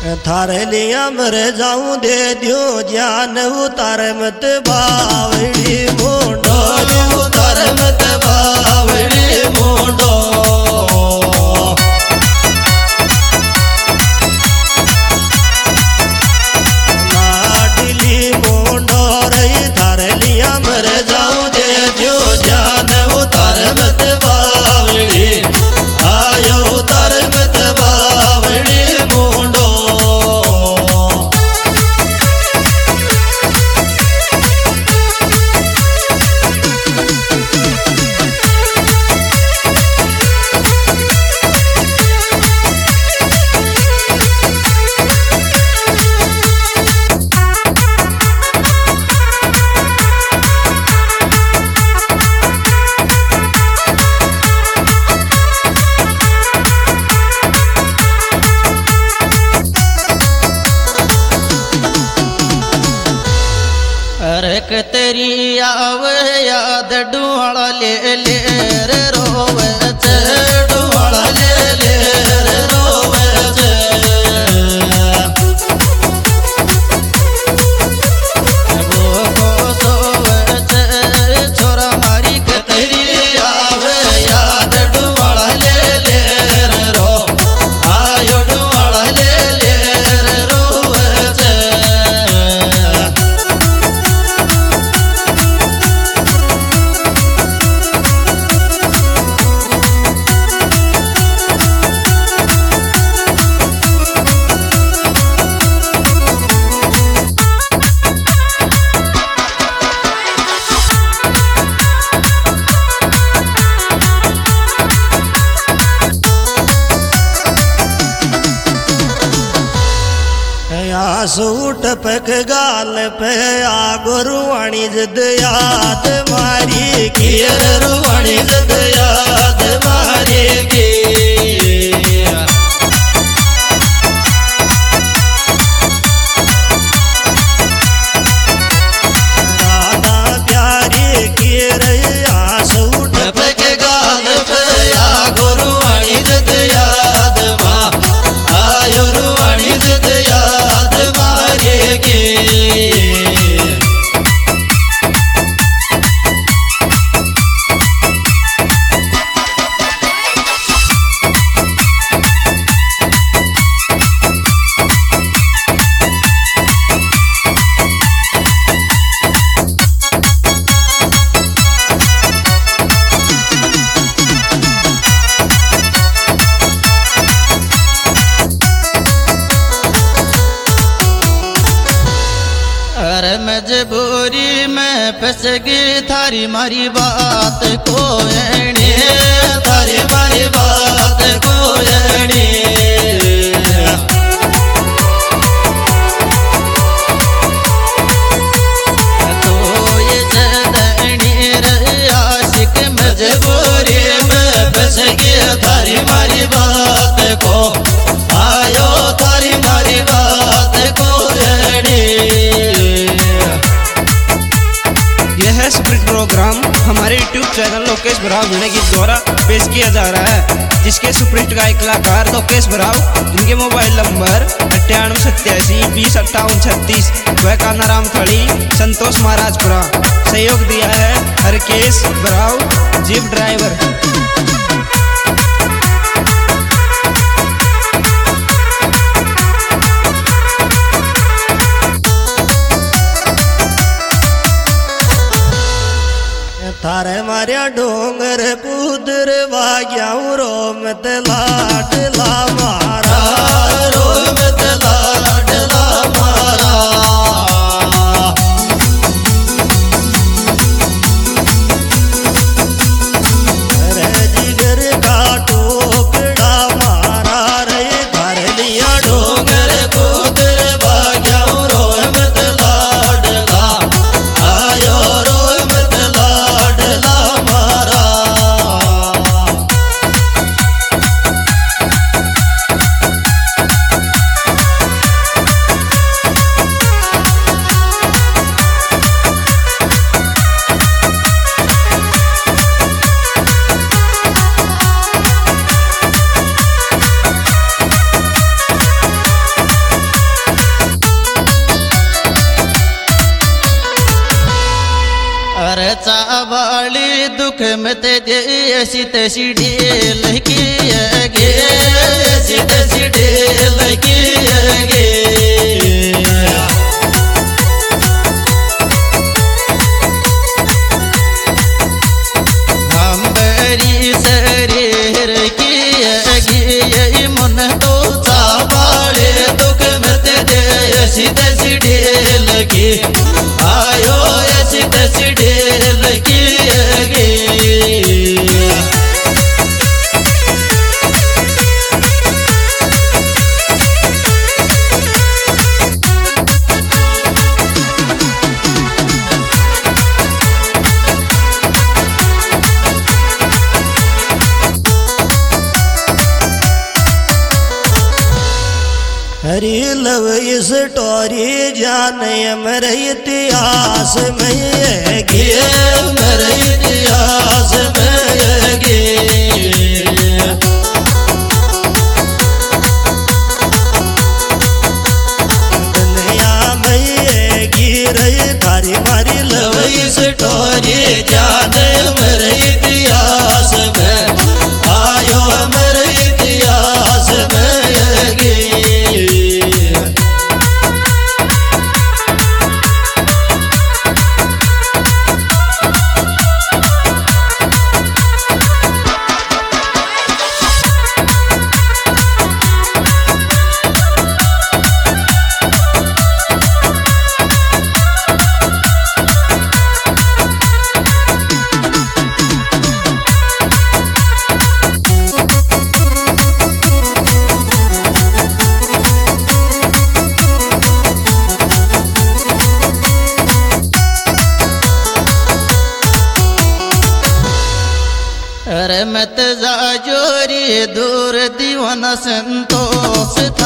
थारे लिया मर जाऊं दे दियो जान उतार मत बावड़ी मोंडो उतार मत बावड़ी मोंडो लाडली मोंडो रही थारे लिया मर जाऊं दे दियो जान उतार मत बावड़ी आयो उतार मत बावड़ी मोंडो तेरी आव याद डुआला ले ले रे रोवे डुआला ले ले रे रोवे छोरा मारी के तेरी आव याद डुआला ले ले रे रो आयो डुआला ले ले रे रोवे सूट पक गाल पे आगो रुवाणी जद याद मारी की रुवाणी जद याद मारी की दादा प्यारी की रैया सूट पक गाल पे आगो रुवाणी जद याद मां आयो रुवाणी जद याद मारेगी मजबूरी में फंस गई थारी मारी बात को थारी मारी बात को तो ये जदनी आशिक मजबूरी में फंस गई थारी मारी बात को आयो थारी मारी बात को यह स्प्रिट प्रोग्राम हमारे YouTube चैनल लोकेश भराव गीत द्वारा पेश किया जा रहा है, जिसके सुप्रीत गायक कलाकार लोकेश भराव, जिनके मोबाइल नंबर 9887205836 व कानाराम थड़ी संतोष महाराजपुरा। सहयोग दिया है हरकेश भराव जीप ड्राइवर। थारे मारिया डोंगर कूदर वाग्याऊ रोमत लाडला मारा रोमत लाडला मारा रे जिगर का टोकड़ा मारा रे थारे लिया डोंगर कूदर वाग्याऊ रोमत लाडला आयो रोमत लाडला मारा। चावाली दुख में तेजे ऐसी तैसी ढेल की गे, ऐसी तैसी ढेल की गे। अंबरी शरीर की गे मन तो चावाले दुख में तेजे ऐसी तैसी ढेल की आयो, ऐसी तैसी ढेल की गे। हरी लव स्टोरी जाने मेरे इतिहास में गे, मेरे इतिहास में गे। दुनिया में गिर थारी मारी लव स्टोरी जाने मेरे इतिहास में आयो, मेरे इतिहास में गे। अरे मत जा जोरी दूर दीवाना संतोष